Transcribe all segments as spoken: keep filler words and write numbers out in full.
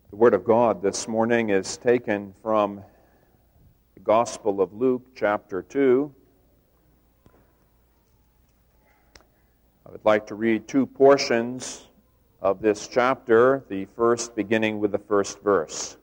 The Word of God this morning is taken from the Gospel of Luke, chapter two. I would like to read two portions of this chapter, the first beginning with the first verse.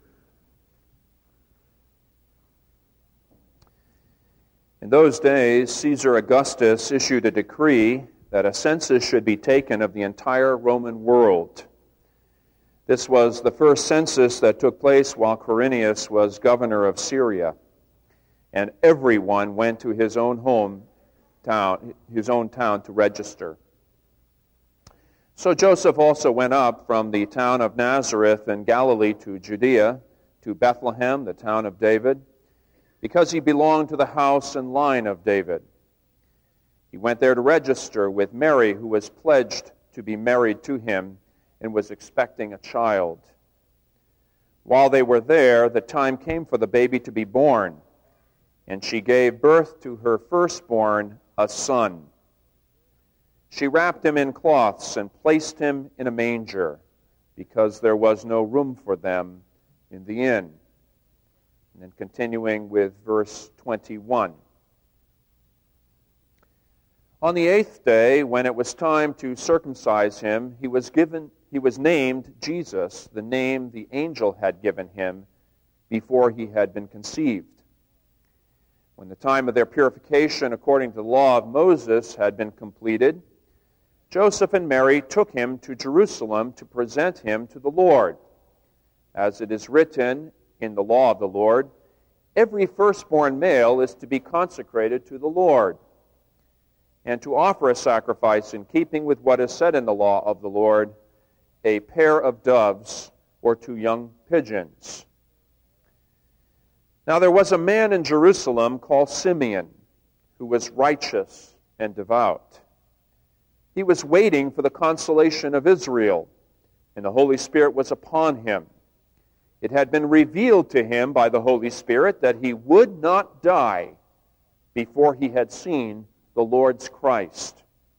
In those days, Caesar Augustus issued a decree that a census should be taken of the entire Roman world. This was the first census that took place while Quirinius was governor of Syria, and everyone went to his own home town, his own town to register. So Joseph also went up from the town of Nazareth in Galilee to Judea, to Bethlehem, the town of David, because he belonged to the house and line of David. He went there to register with Mary, who was pledged to be married to him and was expecting a child. While they were there, the time came for the baby to be born, and she gave birth to her firstborn, a son. She wrapped him in cloths and placed him in a manger, because there was no room for them in the inn. And then continuing with verse twenty-one. On the eighth day, when it was time to circumcise him, he was given He was named Jesus, the name the angel had given him before he had been conceived. When the time of their purification according to the law of Moses had been completed, Joseph and Mary took him to Jerusalem to present him to the Lord. As it is written in the law of the Lord, every firstborn male is to be consecrated to the Lord, and to offer a sacrifice in keeping with what is said in the law of the Lord, a pair of doves or two young pigeons. Now there was a man in Jerusalem called Simeon, who was righteous and devout. He was waiting for the consolation of Israel, and the Holy Spirit was upon him. It had been revealed to him by the Holy Spirit that he would not die before he had seen the Lord's Christ.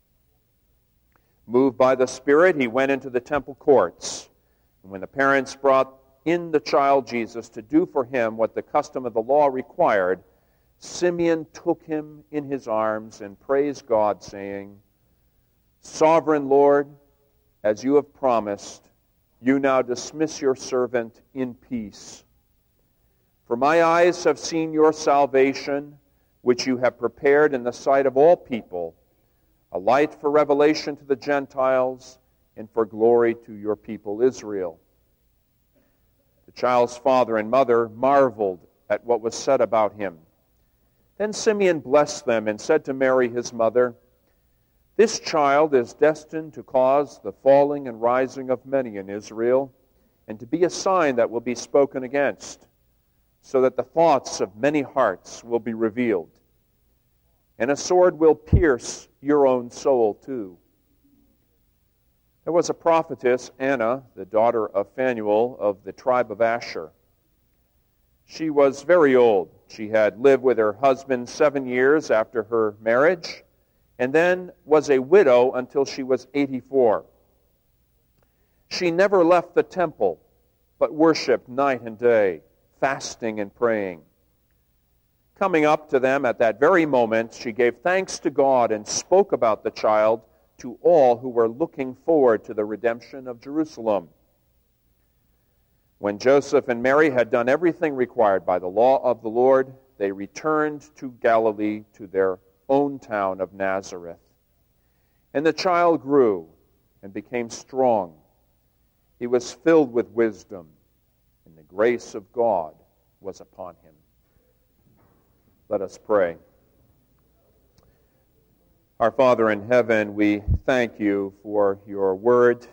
Moved by the Spirit, he went into the temple courts. And when the parents brought in the child Jesus to do for him what the custom of the law required, Simeon took him in his arms and praised God, saying, "Sovereign Lord, as you have promised, you now dismiss your servant in peace. For my eyes have seen your salvation, which you have prepared in the sight of all people, a light for revelation to the Gentiles and for glory to your people Israel." The child's father and mother marveled at what was said about him. Then Simeon blessed them and said to Mary his mother, "This child is destined to cause the falling and rising of many in Israel, and to be a sign that will be spoken against, so that the thoughts of many hearts will be revealed. And a sword will pierce your own soul too." There was a prophetess, Anna, the daughter of Phanuel of the tribe of Asher. She was very old. She had lived with her husband seven years after her marriage, and then was a widow until she was eighty-four. She never left the temple, but worshipped night and day, fasting and praying. Coming up to them at that very moment, she gave thanks to God and spoke about the child to all who were looking forward to the redemption of Jerusalem. When Joseph and Mary had done everything required by the law of the Lord, they returned to Galilee, to their own town of Nazareth. And the child grew and became strong. He was filled with wisdom, and the grace of God was upon him. Let us pray. Our Father in heaven, we thank you for your word.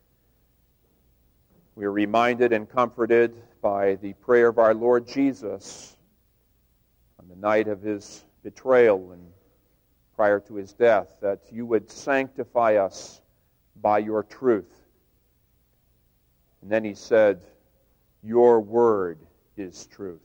We are reminded and comforted by the prayer of our Lord Jesus on the night of his betrayal and prior to his death, that you would sanctify us by your truth. And then he said, "Your word is truth."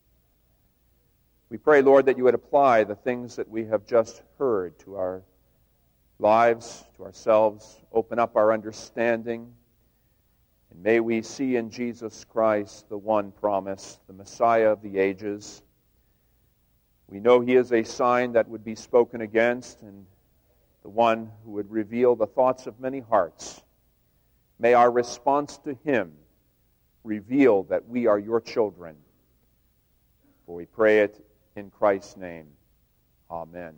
We pray, Lord, that you would apply the things that we have just heard to our lives, to ourselves, open up our understanding, And may we see in Jesus Christ the one promised, the Messiah of the ages. We know he is a sign that would be spoken against, and the one who would reveal the thoughts of many hearts. May our response to him reveal that we are your children. For we pray it in Christ's name. Amen.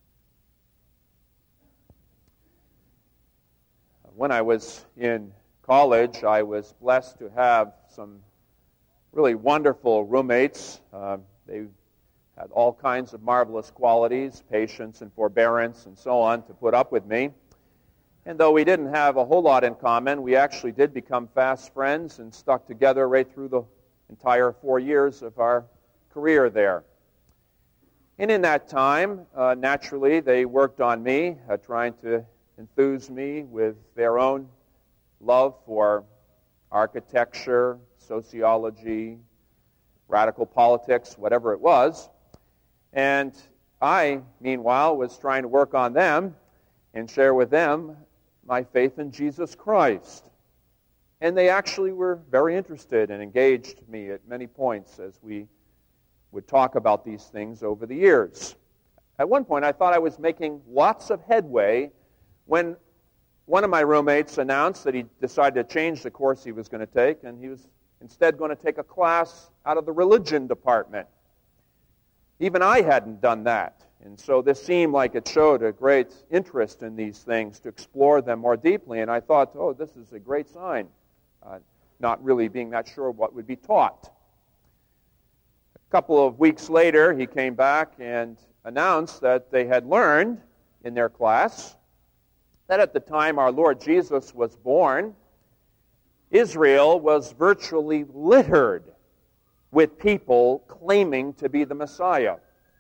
When I was in college, I was blessed to have some really wonderful roommates. Uh, they had all kinds of marvelous qualities, patience and forbearance and so on, to put up with me. And though we didn't have a whole lot in common, we actually did become fast friends and stuck together right through the entire four years of our career there. And in that time, uh, naturally, they worked on me, uh, trying to enthuse me with their own love for architecture, sociology, radical politics, whatever it was. And I, meanwhile, was trying to work on them and share with them my faith in Jesus Christ. And they actually were very interested and engaged me at many points as we would talk about these things over the years. At one point, I thought I was making lots of headway when one of my roommates announced that he decided to change the course he was going to take, and he was instead going to take a class out of the religion department. Even I hadn't done that, and so this seemed like it showed a great interest in these things to explore them more deeply, and I thought, oh, this is a great sign, uh, not really being that sure what would be taught. A couple of weeks later, he came back and announced that they had learned in their class that at the time our Lord Jesus was born, Israel was virtually littered with people claiming to be the Messiah.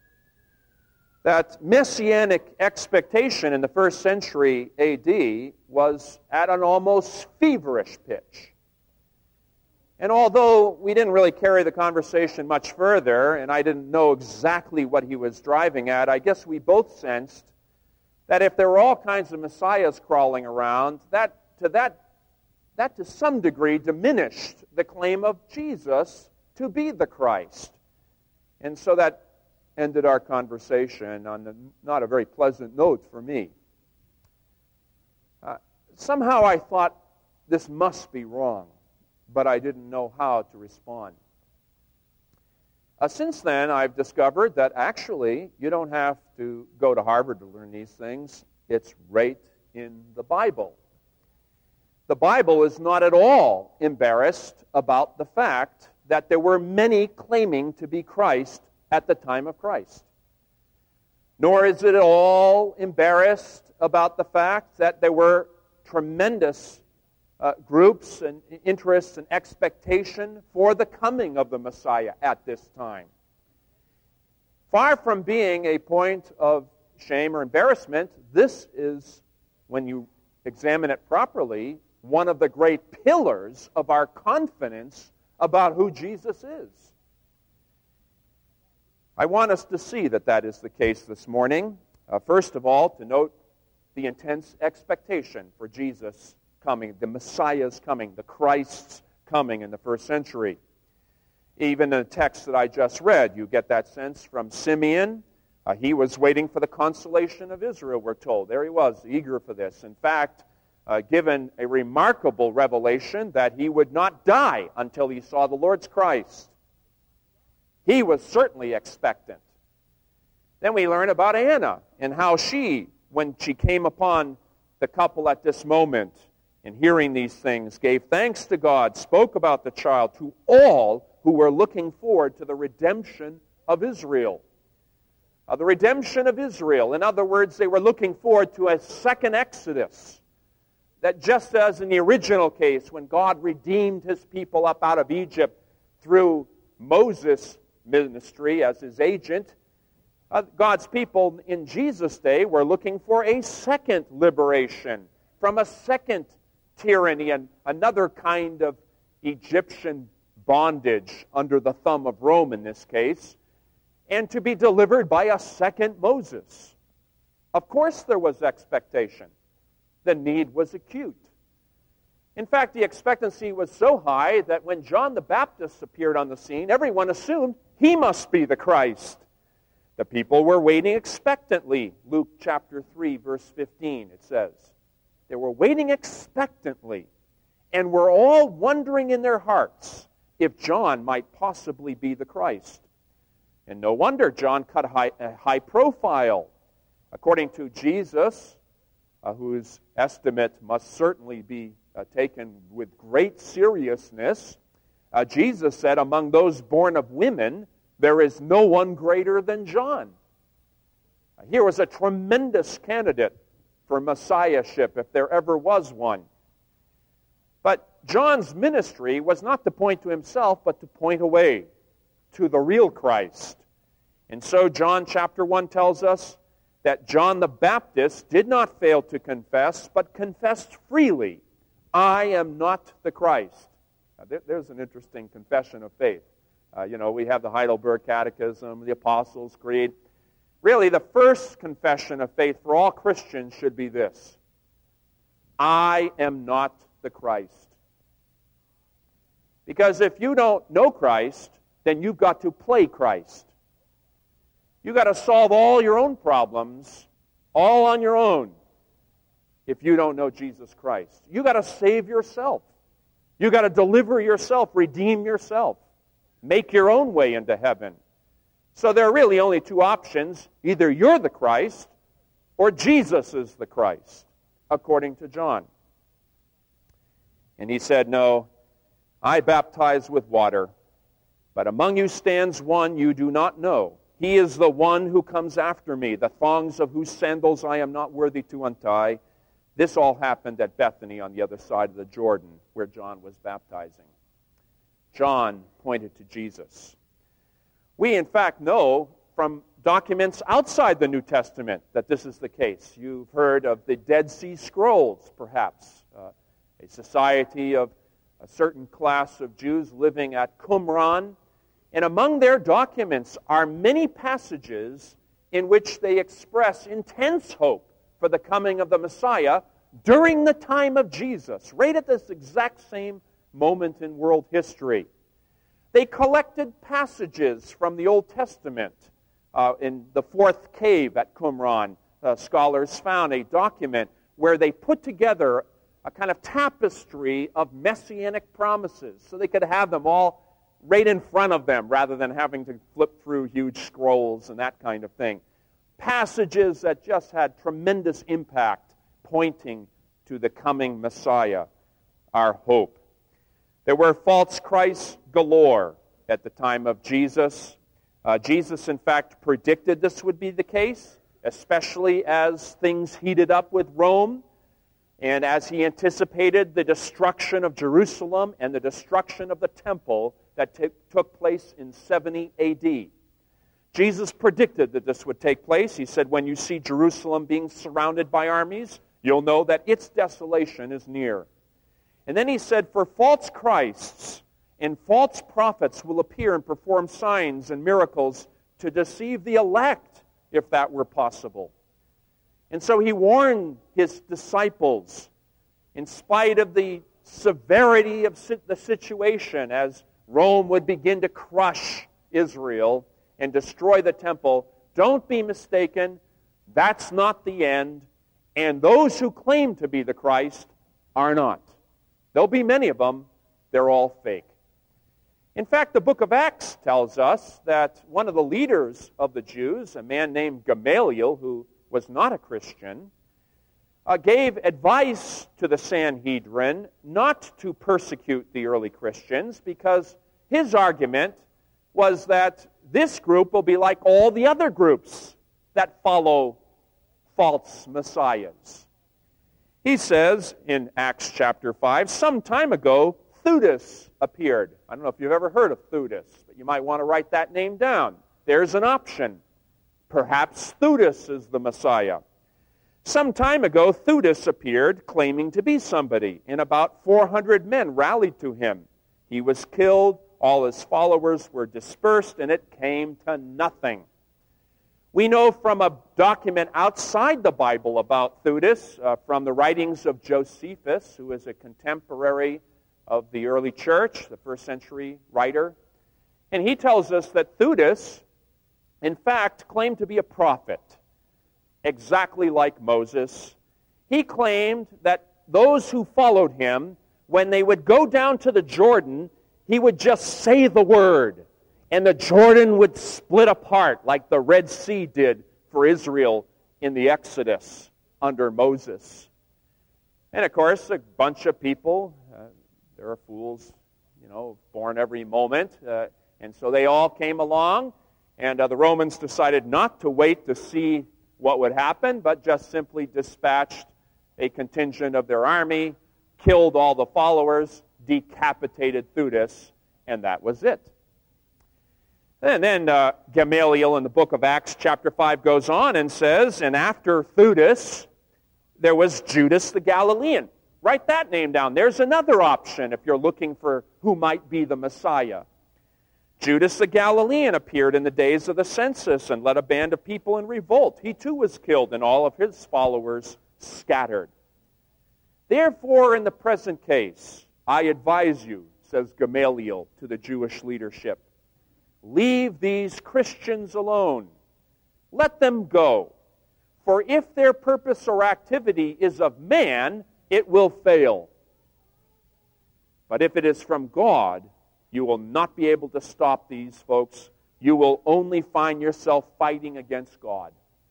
That messianic expectation in the first century A D was at an almost feverish pitch. And although we didn't really carry the conversation much further, and I didn't know exactly what he was driving at, I guess we both sensed that if there were all kinds of messiahs crawling around, that to that that to some degree diminished the claim of Jesus to be the Christ. And so that ended our conversation on a, not a very pleasant note for me. Uh, somehow I thought this must be wrong, but I didn't know how to respond. Uh, since then, I've discovered that actually you don't have to go to Harvard to learn these things. It's right in the Bible. The Bible is not at all embarrassed about the fact that there were many claiming to be Christ at the time of Christ. Nor is it at all embarrassed about the fact that there were tremendous uh, groups and interests and expectation for the coming of the Messiah at this time. Far from being a point of shame or embarrassment, this is, when you examine it properly, one of the great pillars of our confidence about who Jesus is. I want us to see that that is the case this morning. Uh, first of all, to note the intense expectation for Jesus coming, the Messiah's coming, the Christ's coming in the first century. Even in the text that I just read, you get that sense from Simeon. Uh, he was waiting for the consolation of Israel, we're told. There he was, eager for this. In fact, uh, given a remarkable revelation that he would not die until he saw the Lord's Christ. He was certainly expectant. Then we learn about Anna and how she, when she came upon the couple at this moment, and hearing these things, gave thanks to God, spoke about the child to all who were looking forward to the redemption of Israel. Uh, the redemption of Israel. In other words, they were looking forward to a second Exodus. That just as in the original case, when God redeemed his people up out of Egypt through Moses' ministry as his agent, uh, God's people in Jesus' day were looking for a second liberation from a second tyranny and another kind of Egyptian bondage under the thumb of Rome in this case, and to be delivered by a second Moses. Of course there was expectation. The need was acute. In fact, the expectancy was so high that when John the Baptist appeared on the scene, everyone assumed he must be the Christ. The people were waiting expectantly. Luke chapter three, verse fifteen, it says. They were waiting expectantly and were all wondering in their hearts if John might possibly be the Christ. And no wonder John cut a high, a high profile. According to Jesus, uh, whose estimate must certainly be uh, taken with great seriousness, uh, Jesus said, among those born of women, there is no one greater than John. Uh, here was a tremendous candidate for messiahship, if there ever was one. But John's ministry was not to point to himself, but to point away to the real Christ. And so John chapter one tells us that John the Baptist did not fail to confess, but confessed freely, I am not the Christ. Now, there, there's an interesting confession of faith. Uh, you know, we have the Heidelberg Catechism, the Apostles' Creed. Really, the first confession of faith for all Christians should be this: I am not the Christ. Because if you don't know Christ, then you've got to play Christ. You've got to solve all your own problems, all on your own, if you don't know Jesus Christ. You've got to save yourself. You've got to deliver yourself, redeem yourself, make your own way into heaven. So there are really only two options. Either you're the Christ or Jesus is the Christ, according to John. And he said, no, I baptize with water, but among you stands one you do not know. He is the one who comes after me, the thongs of whose sandals I am not worthy to untie. This all happened at Bethany on the other side of the Jordan, where John was baptizing. John pointed to Jesus. We, in fact, know from documents outside the New Testament that this is the case. You've heard of the Dead Sea Scrolls, perhaps, uh, a society of a certain class of Jews living at Qumran. And among their documents are many passages in which they express intense hope for the coming of the Messiah during the time of Jesus, right at this exact same moment in world history. They collected passages from the Old Testament. Uh, in the fourth cave at Qumran, uh, scholars found a document where they put together a kind of tapestry of messianic promises so they could have them all right in front of them rather than having to flip through huge scrolls and that kind of thing. Passages that just had tremendous impact pointing to the coming Messiah, our hope. There were false Christs galore at the time of Jesus. Uh, Jesus, in fact, predicted this would be the case, especially as things heated up with Rome, and as he anticipated the destruction of Jerusalem and the destruction of the temple that t- took place in seventy A D. Jesus predicted that this would take place. He said, when you see Jerusalem being surrounded by armies, you'll know that its desolation is near. And then he said, for false Christs and false prophets will appear and perform signs and miracles to deceive the elect, if that were possible. And so he warned his disciples, in spite of the severity of the situation, as Rome would begin to crush Israel and destroy the temple, don't be mistaken, that's not the end, and those who claim to be the Christ are not. There'll be many of them, they're all fake. In fact, the book of Acts tells us that one of the leaders of the Jews, a man named Gamaliel, who was not a Christian, uh, gave advice to the Sanhedrin not to persecute the early Christians, because his argument was that this group will be like all the other groups that follow false messiahs. He says in Acts chapter five, some time ago, Theudas appeared. I don't know if you've ever heard of Theudas, but you might want to write that name down. There's an option. Perhaps Theudas is the Messiah. Some time ago, Theudas appeared claiming to be somebody, and about four hundred men rallied to him. He was killed, all his followers were dispersed, and it came to nothing. We know from a document outside the Bible about Theudas, uh, from the writings of Josephus, who is a contemporary of the early church, the first century writer. And he tells us that Theudas, in fact, claimed to be a prophet, exactly like Moses. He claimed that those who followed him, when they would go down to the Jordan, he would just say the word, and the Jordan would split apart like the Red Sea did for Israel in the Exodus under Moses. And of course, a bunch of people, uh, there are fools, you know, born every moment, uh, and so they all came along, and uh, the Romans decided not to wait to see what would happen, but just simply dispatched a contingent of their army, killed all the followers, decapitated Theudas, and that was it. And then uh, Gamaliel in the book of Acts chapter five goes on and says, and after Theudas, there was Judas the Galilean. Write that name down. There's another option if you're looking for who might be the Messiah. Judas the Galilean appeared in the days of the census and led a band of people in revolt. He too was killed, and all of his followers scattered. Therefore, in the present case, I advise you, says Gamaliel to the Jewish leadership, leave these Christians alone. Let them go. For if their purpose or activity is of man, it will fail. But if it is from God, you will not be able to stop these folks. You will only find yourself fighting against God.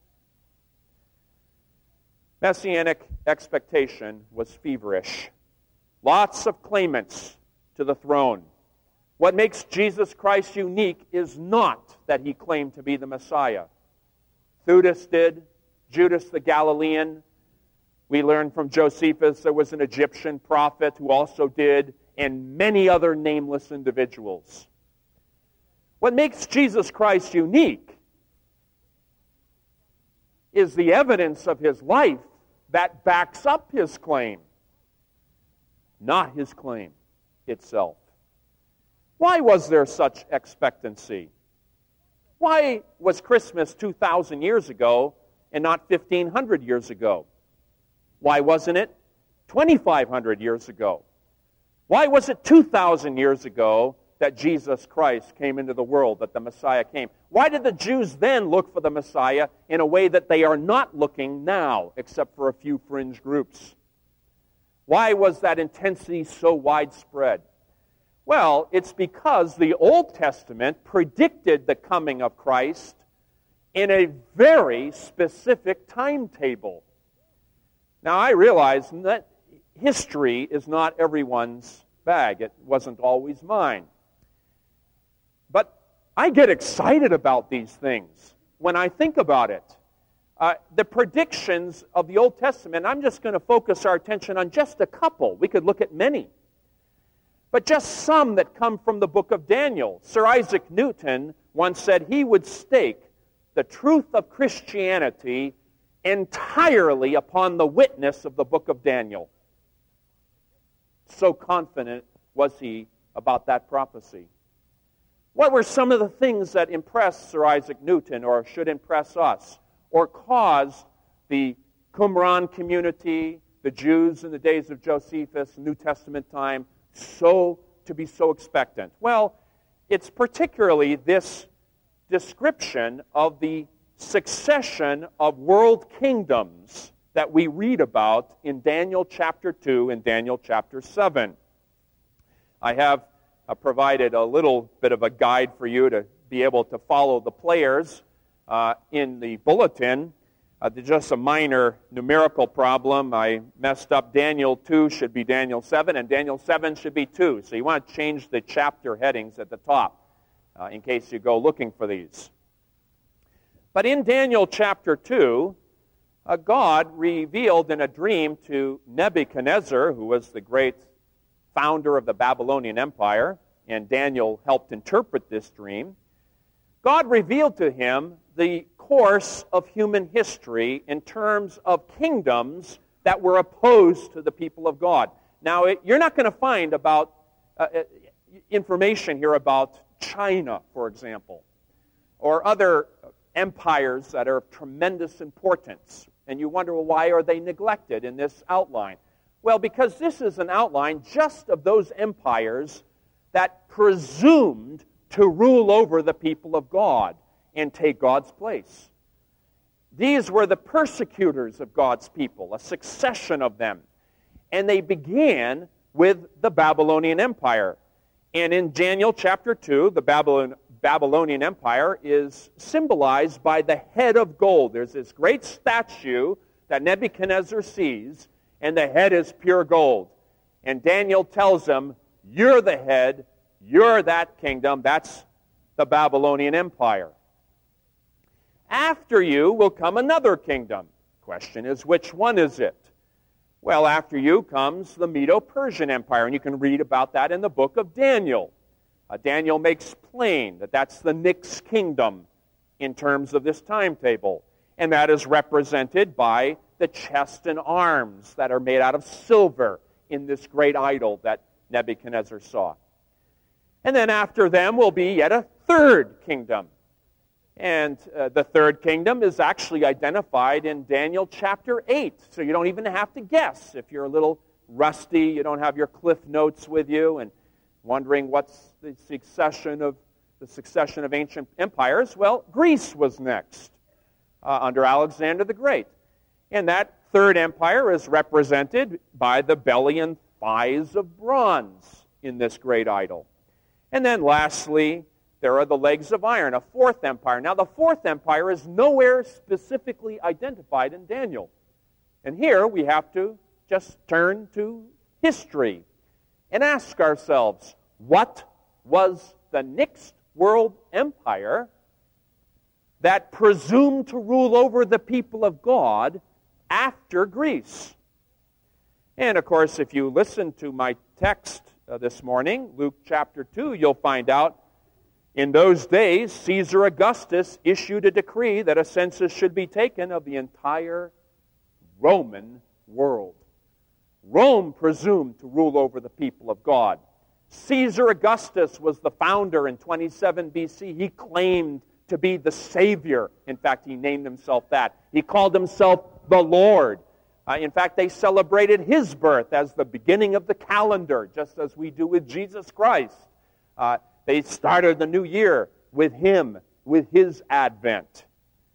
Messianic expectation was feverish. Lots of claimants to the throne. What makes Jesus Christ unique is not that he claimed to be the Messiah. Theudas did, Judas the Galilean. We learn from Josephus there was an Egyptian prophet who also did, and many other nameless individuals. What makes Jesus Christ unique is the evidence of his life that backs up his claim, not his claim itself. Why was there such expectancy? Why was Christmas two thousand years ago and not fifteen hundred years ago? Why wasn't it twenty-five hundred years ago? Why was it two thousand years ago that Jesus Christ came into the world, that the Messiah came? Why did the Jews then look for the Messiah in a way that they are not looking now, except for a few fringe groups? Why was that intensity so widespread? Well, it's because the Old Testament predicted the coming of Christ in a very specific timetable. Now, I realize that history is not everyone's bag. It wasn't always mine. But I get excited about these things when I think about it. Uh, the predictions of the Old Testament, I'm just going to focus our attention on just a couple. We could look at many. But just some that come from the book of Daniel. Sir Isaac Newton once said he would stake the truth of Christianity entirely upon the witness of the book of Daniel. So confident was he about that prophecy. What were some of the things that impressed Sir Isaac Newton, or should impress us, or caused the Qumran community, the Jews in the days of Josephus, New Testament time, so to be so expectant? Well, it's particularly this description of the succession of world kingdoms that we read about in Daniel chapter two and Daniel chapter seven. I have uh, provided a little bit of a guide for you to be able to follow the players uh, in the bulletin. Uh, just a minor numerical problem. I messed up. Daniel two should be Daniel seven, and Daniel seven should be two. So you want to change the chapter headings at the top uh, in case you go looking for these. But in Daniel chapter two, uh, God revealed in a dream to Nebuchadnezzar, who was the great founder of the Babylonian Empire, and Daniel helped interpret this dream. God revealed to him the course of human history in terms of kingdoms that were opposed to the people of God. Now, it, you're not going to find about uh, information here about China, for example, or other empires that are of tremendous importance. And you wonder, well, why are they neglected in this outline? Well, because this is an outline just of those empires that presumed to rule over the people of God and take God's place. These were the persecutors of God's people, a succession of them. And they began with the Babylonian Empire. And in Daniel chapter two, the Babylon, Babylonian Empire is symbolized by the head of gold. There's this great statue that Nebuchadnezzar sees, and the head is pure gold. And Daniel tells him, you're the head, you're that kingdom, that's the Babylonian Empire. After you will come another kingdom. Question is, which one is it? Well, after you comes the Medo-Persian Empire, and you can read about that in the book of Daniel. Uh, Daniel makes plain that that's the next kingdom in terms of this timetable, and that is represented by the chest and arms that are made out of silver in this great idol that Nebuchadnezzar saw. And then after them will be yet a third kingdom. And uh, the third kingdom is actually identified in Daniel chapter eight. So you don't even have to guess. If you're a little rusty, you don't have your Cliff Notes with you and wondering what's the succession of the succession of ancient empires. Well, Greece was next uh, under Alexander the Great. And that third empire is represented by the belly and thighs of bronze in this great idol. And then lastly, there are the legs of iron, a fourth empire. Now, the fourth empire is nowhere specifically identified in Daniel. And here we have to just turn to history and ask ourselves, what was the next world empire that presumed to rule over the people of God after Greece? And, of course, if you listen to my text uh, this morning, Luke chapter two, you'll find out in those days, Caesar Augustus issued a decree that a census should be taken of the entire Roman world. Rome presumed to rule over the people of God. Caesar Augustus was the founder in twenty-seven B C. He claimed to be the Savior. In fact, he named himself that. He called himself the Lord. Uh, in fact, they celebrated his birth as the beginning of the calendar, just as we do with Jesus Christ. Uh, They started the new year with him, with his advent.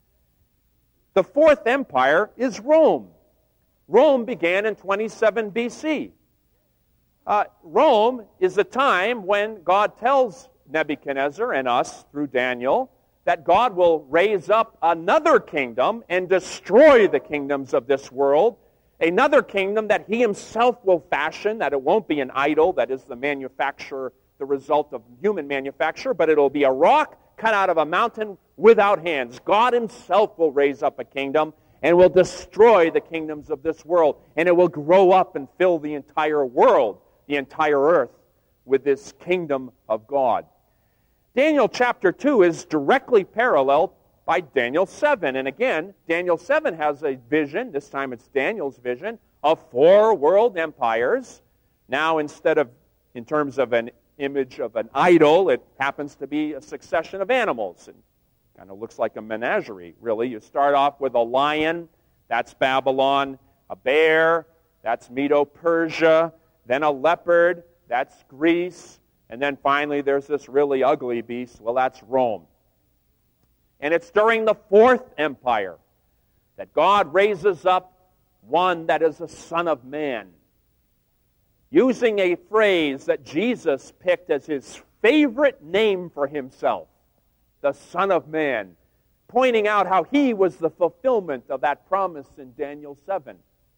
The fourth empire is Rome. Rome began in twenty-seven B C. Uh, Rome is a time when God tells Nebuchadnezzar and us through Daniel that God will raise up another kingdom and destroy the kingdoms of this world. Another kingdom that he himself will fashion, that it won't be an idol, that is the manufacturer the result of human manufacture, but it'll be a rock cut out of a mountain without hands. God himself will raise up a kingdom and will destroy the kingdoms of this world, and it will grow up and fill the entire world, the entire earth, with this kingdom of God. Daniel chapter two is directly paralleled by Daniel seven, and again, Daniel seven has a vision, this time it's Daniel's vision, of four world empires. Now, instead of in terms of an image of an idol, it happens to be a succession of animals. It kind of looks like a menagerie, really. You start off with a lion, that's Babylon, a bear, that's Medo-Persia, then a leopard, that's Greece, and then finally there's this really ugly beast, well, that's Rome. And it's during the fourth empire that God raises up one that is a son of man, using a phrase that Jesus picked as his favorite name for himself, the Son of Man, pointing out how he was the fulfillment of that promise in Daniel seven.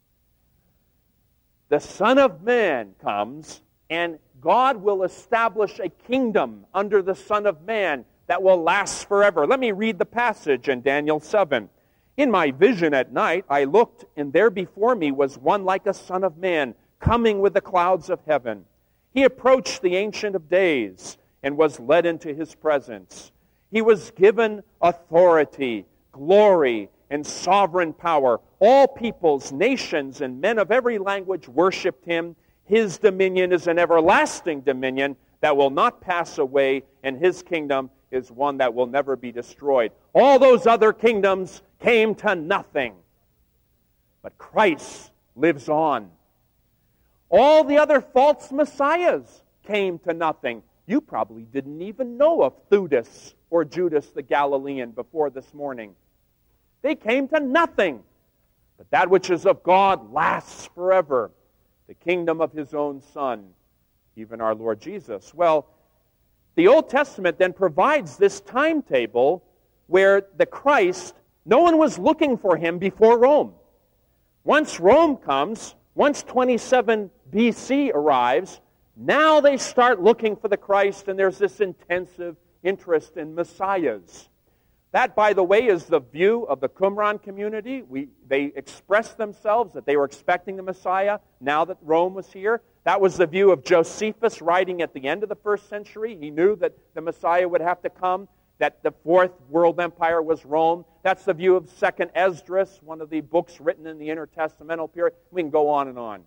The Son of Man comes, and God will establish a kingdom under the Son of Man that will last forever. Let me read the passage in Daniel seven. In my vision at night, I looked, and there before me was one like a son of man, coming with the clouds of heaven. He approached the Ancient of Days and was led into his presence. He was given authority, glory, and sovereign power. All peoples, nations, and men of every language worshipped him. His dominion is an everlasting dominion that will not pass away, and his kingdom is one that will never be destroyed. All those other kingdoms came to nothing. But Christ lives on. All the other false messiahs came to nothing. You probably didn't even know of Theudas or Judas the Galilean before this morning. They came to nothing. But that which is of God lasts forever. The kingdom of his own Son, even our Lord Jesus. Well, the Old Testament then provides this timetable where the Christ, no one was looking for him before Rome. Once Rome comes, once twenty-seven B C arrives, now they start looking for the Christ, and there's this intensive interest in messiahs. That, by the way, is the view of the Qumran community. We, they expressed themselves that they were expecting the Messiah now that Rome was here. That was the view of Josephus writing at the end of the first century. He knew that the Messiah would have to come, that the fourth world empire was Rome. That's the view of Second Esdras, one of the books written in the intertestamental period. We can go on and on.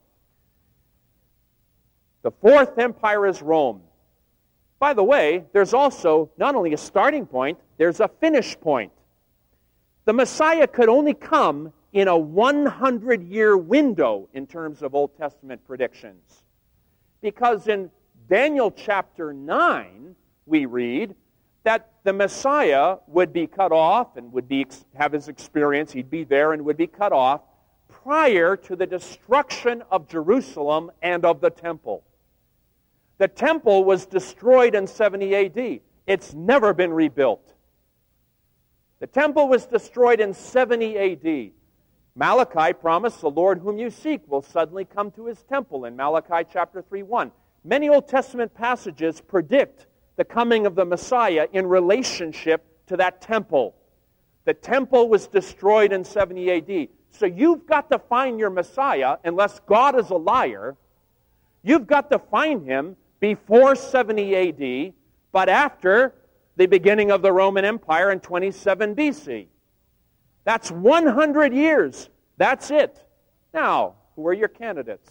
The fourth empire is Rome. By the way, there's also not only a starting point, there's a finish point. The Messiah could only come in a hundred-year window in terms of Old Testament predictions. Because in Daniel chapter nine, we read that the Messiah would be cut off and would be have his experience. He'd be there and would be cut off prior to the destruction of Jerusalem and of the temple. The temple was destroyed in seventy A D. It's never been rebuilt. The temple was destroyed in seventy A D. Malachi promised the Lord whom you seek will suddenly come to his temple in Malachi chapter three one. Many Old Testament passages predict the coming of the Messiah in relationship to that temple. The temple was destroyed in seventy A D. So you've got to find your Messiah, unless God is a liar. You've got to find him before seventy A D, but after the beginning of the Roman Empire in twenty-seven B C. That's one hundred years. That's it. Now, who are your candidates?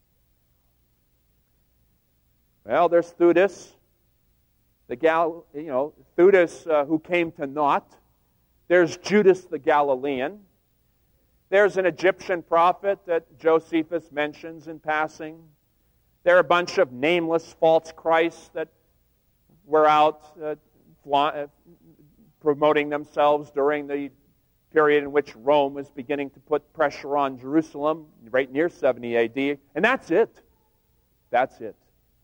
Well, there's Theudas, the Gal, you know, Theudas uh, who came to naught. There's Judas the Galilean. There's an Egyptian prophet that Josephus mentions in passing. There are a bunch of nameless false Christs that were out uh, fla- promoting themselves during the period in which Rome was beginning to put pressure on Jerusalem, right near seventy A D. And that's it. That's it.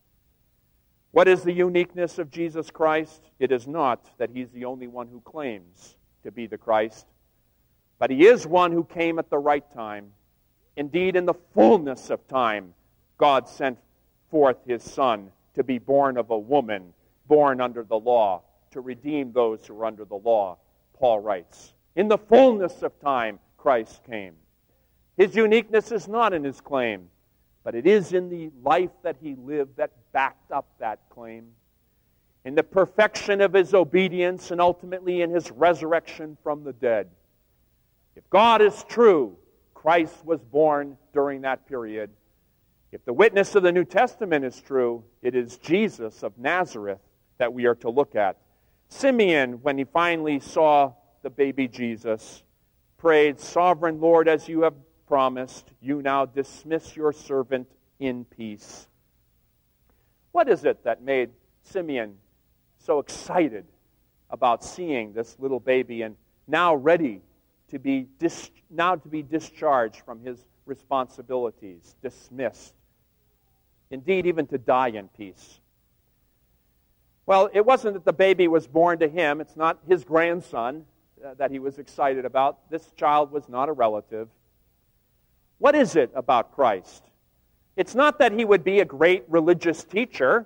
What is the uniqueness of Jesus Christ? It is not that he's the only one who claims to be the Christ, but he is one who came at the right time. Indeed, in the fullness of time, God sent forth his Son to be born of a woman, born under the law, to redeem those who are under the law, Paul writes. In the fullness of time, Christ came. His uniqueness is not in his claim, but it is in the life that he lived that backed up that claim. In the perfection of his obedience and ultimately in his resurrection from the dead. If God is true, Christ was born during that period. If the witness of the New Testament is true, it is Jesus of Nazareth that we are to look at. Simeon, when he finally saw the baby Jesus, prayed, "Sovereign Lord, as you have promised, you now dismiss your servant in peace." What is it that made Simeon so excited about seeing this little baby and now ready to be dis- now to be discharged from his responsibilities, dismissed? Indeed, even to die in peace. Well, it wasn't that the baby was born to him. It's not his grandson uh, that he was excited about. This child was not a relative. What is it about Christ? It's not that he would be a great religious teacher,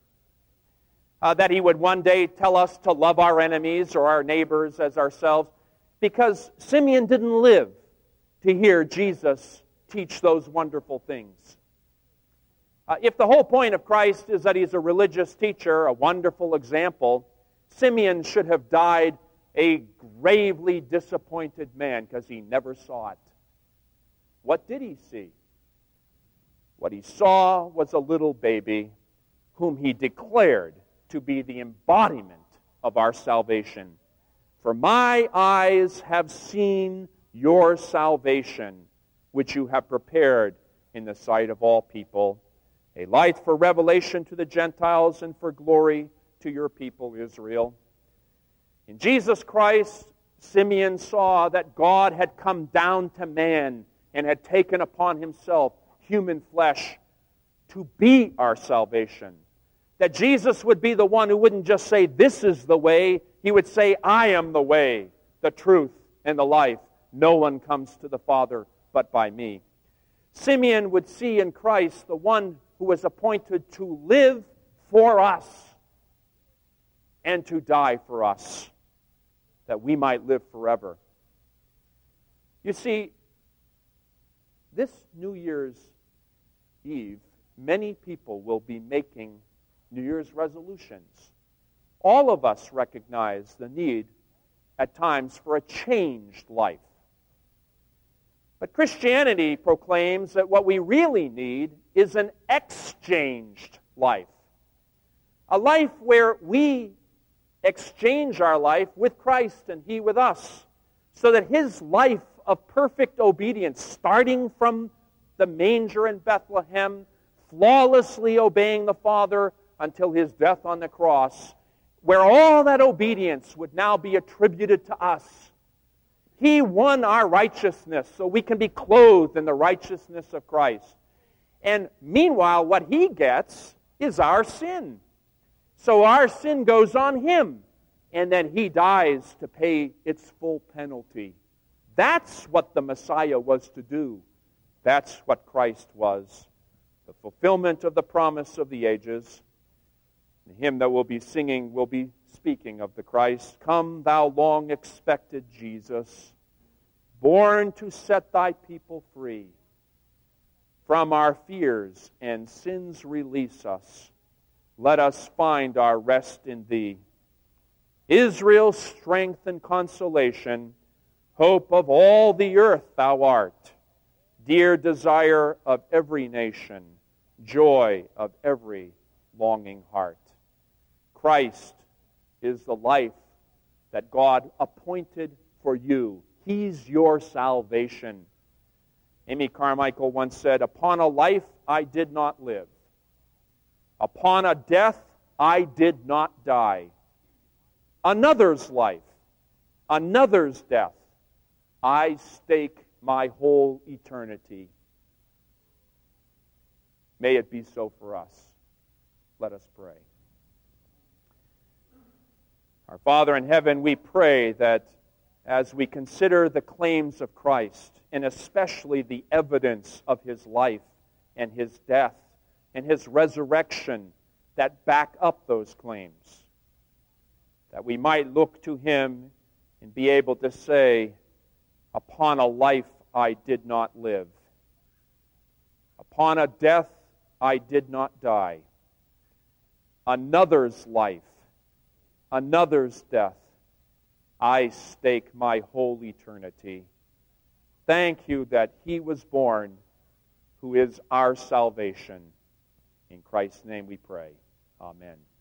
uh, that he would one day tell us to love our enemies or our neighbors as ourselves, because Simeon didn't live to hear Jesus teach those wonderful things. Uh, if the whole point of Christ is that he's a religious teacher, a wonderful example, Simeon should have died a gravely disappointed man because he never saw it. What did he see? What he saw was a little baby whom he declared to be the embodiment of our salvation. For my eyes have seen your salvation, which you have prepared in the sight of all people, a light for revelation to the Gentiles and for glory to your people Israel. In Jesus Christ, Simeon saw that God had come down to man and had taken upon himself human flesh to be our salvation. That Jesus would be the one who wouldn't just say, this is the way. He would say, I am the way, the truth, and the life. No one comes to the Father but by me. Simeon would see in Christ the one who was appointed to live for us and to die for us, that we might live forever. You see, this New Year's Eve, many people will be making New Year's resolutions. All of us recognize the need at times for a changed life. But Christianity proclaims that what we really need is an exchanged life. A life where we exchange our life with Christ and He with us, so that His life of perfect obedience, starting from the manger in Bethlehem, flawlessly obeying the Father until His death on the cross, where all that obedience would now be attributed to us. He won our righteousness so we can be clothed in the righteousness of Christ. And meanwhile, what He gets is our sin. So our sin goes on Him, and then He dies to pay its full penalty. That's what the Messiah was to do. That's what Christ was. The fulfillment of the promise of the ages. The hymn that we'll be singing will be speaking of the Christ. Come, thou long expected Jesus, born to set thy people free. From our fears and sins release us. Let us find our rest in thee. Israel's strength and consolation, hope of all the earth thou art, dear desire of every nation, joy of every longing heart. Christ is the life that God appointed for you. He's your salvation. Amy Carmichael once said, upon a life I did not live. Upon a death I did not die. Another's life, another's death, I stake my whole eternity. May it be so for us. Let us pray. Our Father in heaven, we pray that as we consider the claims of Christ, and especially the evidence of His life and His death and His resurrection that back up those claims, that we might look to Him and be able to say, upon a life I did not live. Upon a death I did not die. Another's life, another's death, I stake my whole eternity. Thank you that He was born, who is our salvation. In Christ's name we pray. Amen.